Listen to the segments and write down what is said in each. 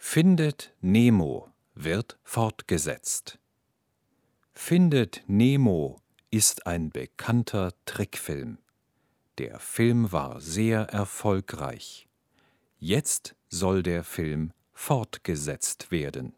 Findet Nemo wird fortgesetzt. Findet Nemo ist ein bekannter Trickfilm. Der Film war sehr erfolgreich. Jetzt soll der Film fortgesetzt werden.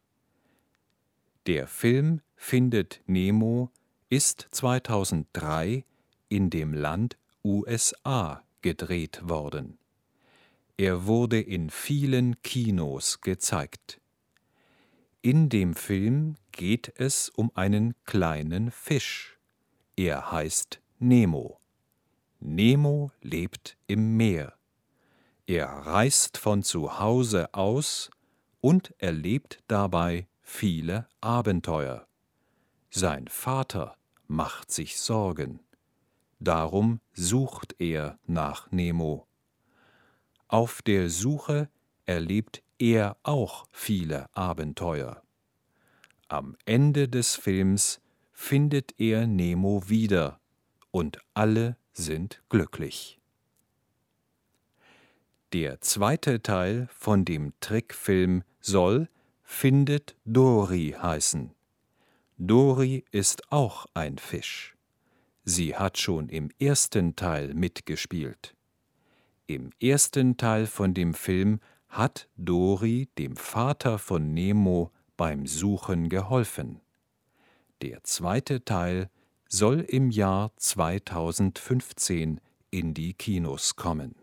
Der Film Findet Nemo ist 2003 in dem Land USA gedreht worden. Er wurde in vielen Kinos gezeigt. In dem Film geht es um einen kleinen Fisch. Er heißt Nemo. Nemo lebt im Meer. Er reist von zu Hause aus und erlebt dabei viele Abenteuer. Sein Vater macht sich Sorgen. Darum sucht er nach Nemo. Auf der Suche erlebt er auch viele Abenteuer. Am Ende des Films findet er Nemo wieder und alle sind glücklich. Der zweite Teil von dem Trickfilm soll Findet Dory heißen. Dory ist auch ein Fisch. Sie hat schon im ersten Teil mitgespielt. Im ersten Teil von dem Film hat Dory dem Vater von Nemo beim Suchen geholfen. Der zweite Teil soll im Jahr 2015 in die Kinos kommen.